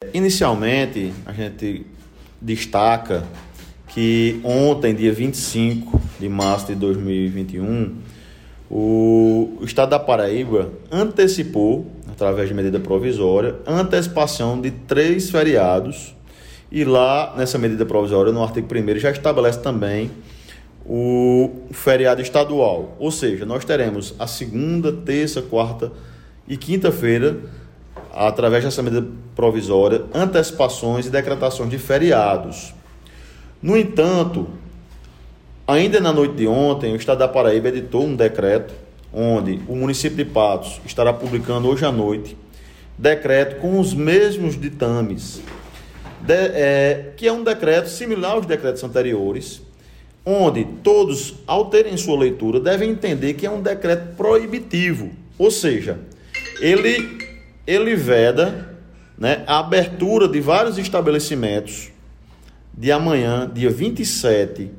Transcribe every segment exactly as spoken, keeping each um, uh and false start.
inicialmente, a gente destaca que ontem, dia vinte e cinco de março de dois mil e vinte e um, o Estado da Paraíba antecipou, através de medida provisória, a antecipação de três feriados, e lá, nessa medida provisória, no artigo primeiro, já estabelece também o feriado estadual. Ou seja, nós teremos a segunda, terça, quarta e quinta-feira, através dessa medida provisória, antecipações e decretações de feriados. No entanto, ainda na noite de ontem, o Estado da Paraíba editou um decreto onde o município de Patos estará publicando hoje à noite decreto com os mesmos ditames, de, é, que é um decreto similar aos decretos anteriores, onde todos, ao terem sua leitura, devem entender que é um decreto proibitivo, ou seja, ele, ele veda, né, a abertura de vários estabelecimentos de amanhã, dia vinte e sete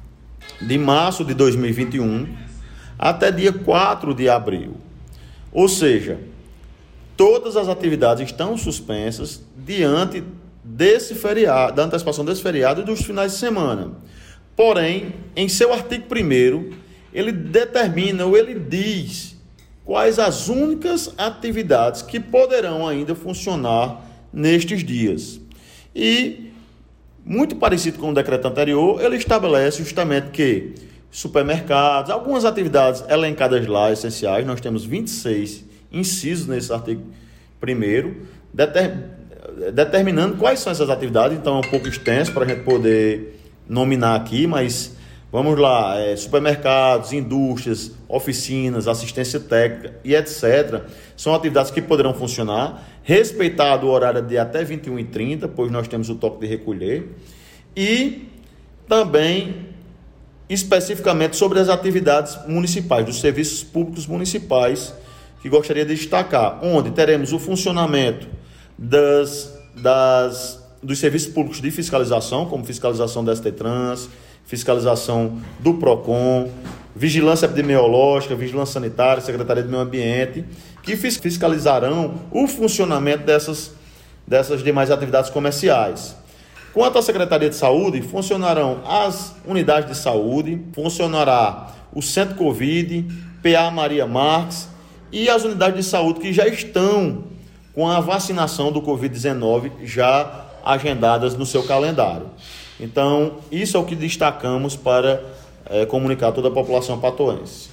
de março de dois mil e vinte e um, até dia quatro de abril. Ou seja, todas as atividades estão suspensas diante desse feriado, da antecipação desse feriado e dos finais de semana. Porém, em seu artigo primeiro, ele determina ou ele diz quais as únicas atividades que poderão ainda funcionar nestes dias. E, muito parecido com o decreto anterior, ele estabelece justamente que supermercados, algumas atividades elencadas lá, essenciais, nós temos vinte e seis incisos nesse artigo primeiro, deter, determinando quais são essas atividades. Então é um pouco extenso para a gente poder nominar aqui, mas vamos lá, é, supermercados, indústrias, oficinas, assistência técnica e etcétera. São atividades que poderão funcionar, respeitado o horário de até vinte e uma e trinta, pois nós temos o toque de recolher, e também especificamente sobre as atividades municipais, dos serviços públicos municipais, que gostaria de destacar, onde teremos o funcionamento das, das, dos serviços públicos de fiscalização, como fiscalização da S T Trans, fiscalização do PROCON, vigilância epidemiológica, vigilância sanitária, Secretaria do Meio Ambiente, que fiscalizarão o funcionamento dessas, dessas demais atividades comerciais. Quanto à Secretaria de Saúde, funcionarão as unidades de saúde, funcionará o Centro Covid, P A Maria Marques e as unidades de saúde que já estão com a vacinação do covid dezenove já agendadas no seu calendário. Então, isso é o que destacamos para é, comunicar a toda a população patoense.